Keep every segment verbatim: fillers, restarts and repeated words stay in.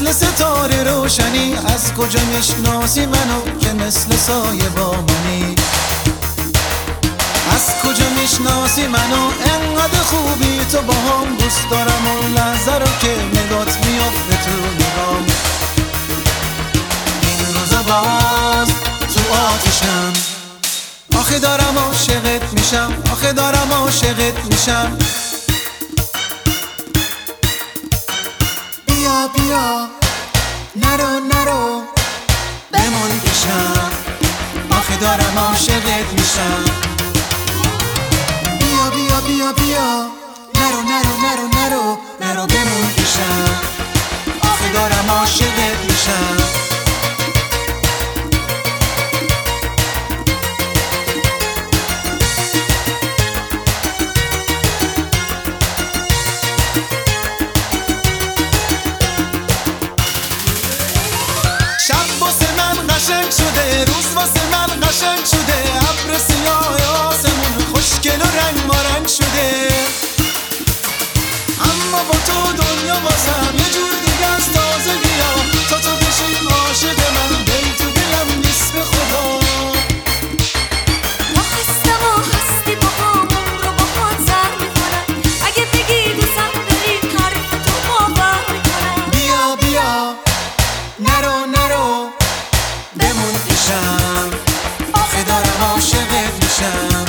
مثل ستاره روشنی، از کجا میشناسی منو که مثل سایه با منی؟ از کجا میشناسی منو انقدر خوبی تو با هم؟ دوست دارم اون لحظه رو که نگات میافته تو نگام. این روزا باز تو آتشم، آخه دارم عاشقت میشم، آخه دارم عاشقت میشم. بیا بیا نرو نرو بمون پیشم، آخه دارم عاشقت میشم. بیا بیا بیا بیا نرو نرو نرو نرو نرو بمون پیشم، آخه دارم عاشقت میشم. قشنگ شده روز واسه من قشنگ شده، ابر سیاه آسمون خوشگل و رنگ مارنگ شده. اما با تو دنیا واسم یه جور دیگه از تازگی‌ها، تا تو بشی عاشق من دل تو دلم نیست به خدا. ما هستم و هستی با هم، رو با خود سر میکنم. اگه بگی دوستم داری حرف تو باور میکنم. بیا بیا نرو نرو بمون پیشم، آخه دارم عاشقت میشم.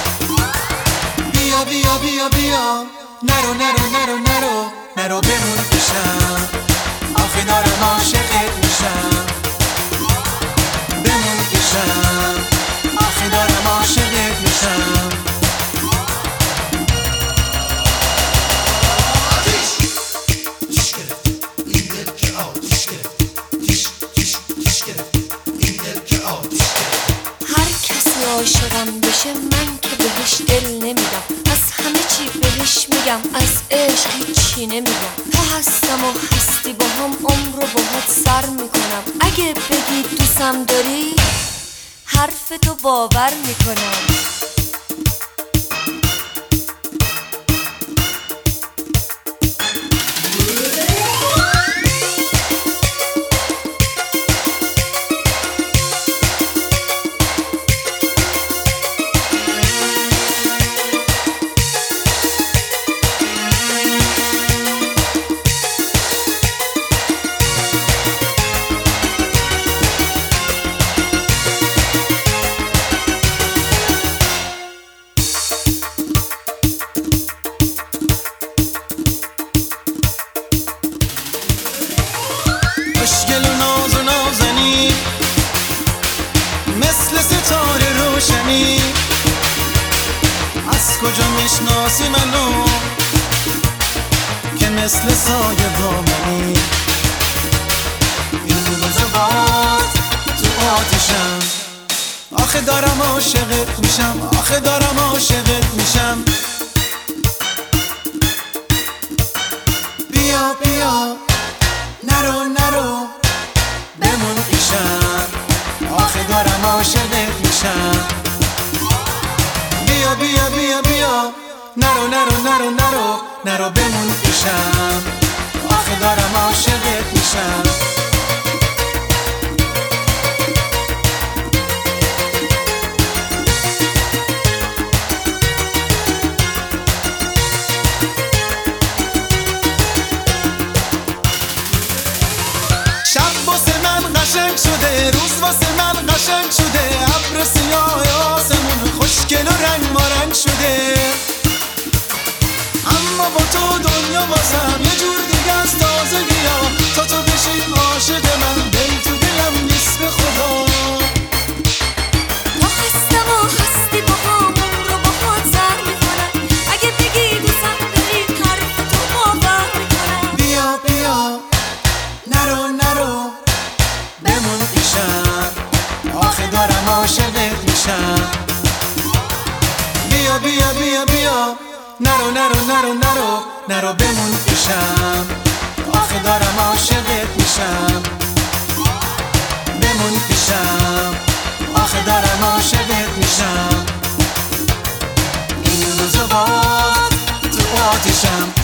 بیا بیا بیا بیا نرو نرو نرو نرو نرو بمون پیشم، آخه دارم عاشقت میشم. بمون پیشم، آخه دارم عاشقت میشم. عاشقم بشه من که بهش دل نمیدم، از همه چی بهش میگم، از عشق هیچی نمیگم. تو هستم و هستی با هم، عمر رو باهات سر میکنم. اگه بگی دوستم داری حرف تو باور میکنم. خوشگل و ناز و نازنی، مثل ستاره روشنی، از کجا میشناسی منو که مثل سایه با منی؟ این روزا باز تو آتشم، آخه دارم عاشقت میشم، آخه دارم عاشقت میشم. بیا بیا نرو نرو بمون پیشم، آخه دارم عاشقت میشم. بیا بیا بیا بیا نرو نرو نرو نرو نرو بمون پیشم، آخه دارم عاشقت میشم. قشنگ شده روز واسه من قشنگ شده، ابر سیاه آسمون خوشگل و رنگ مارنگ شده. اما با تو دنیا واسم یه جور دیگه از تازگی‌ها، تا تو بشی عاشق من دل تو دلم نیست به خدا. ما هستم و هستی با هم، رو با خود سر میکنم. اگه بگی دوستم داری حرف تو باور میکنم. بیا بیا نرو نرو بمون پیشم، آخه دارم عاشقت میشم. بیا بیا بیا بیا نرو نرو نرو نرو نرو بمون پیشم، آخه دارم عاشقت میشم. بمون پیشم، آخه دارم عاشقت میشم. این روزا باز تو آتشم،